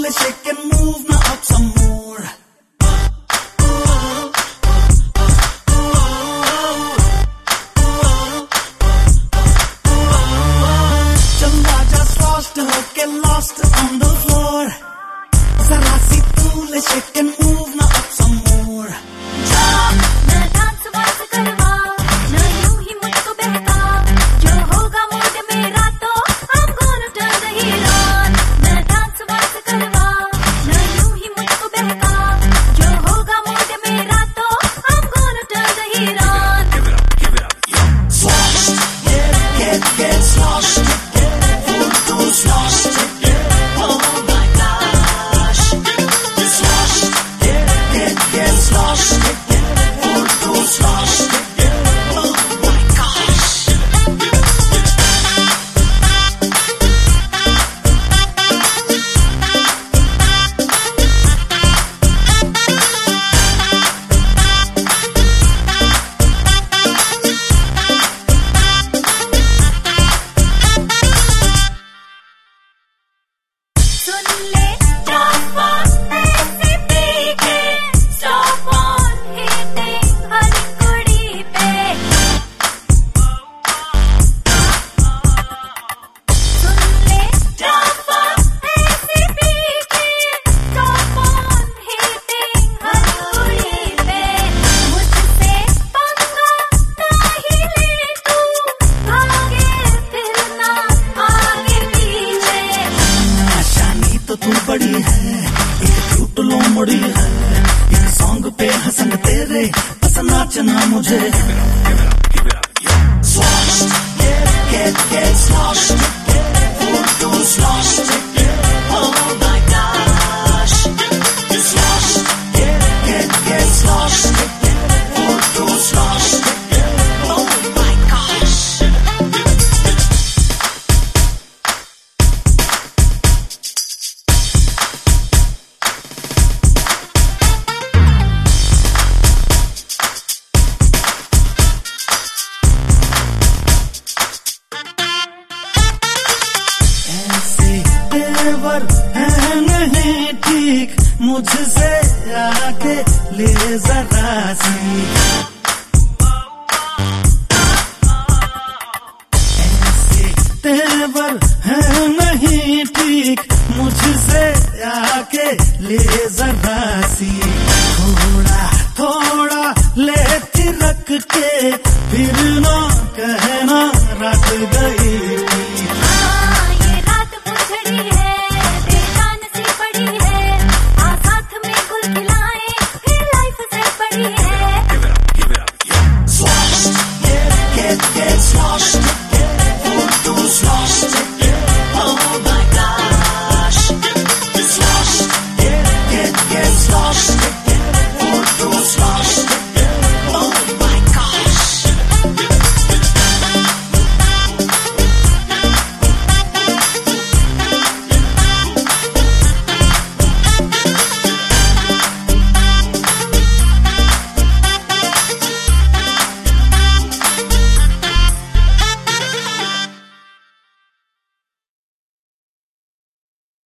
let's shake and move now up some more. चला जा lost होके lost on the floor. जरा सी तू let's shake and move now up some more. तू बड़ी है एक क्यूट लोमड़ी है एक सॉन्ग पे हंसन तेरे बस नाचना मुझे get sloshed too sloshed oh my gosh sloshed get sloshed too sloshed oh my gosh. है नहीं ठीक मुझसे आके ले जरा सी ऐसे तेवर है नहीं ठीक मुझसे आके ले जरा सी थोड़ा थोड़ा ले थिरक के फिर ना कहना रट गई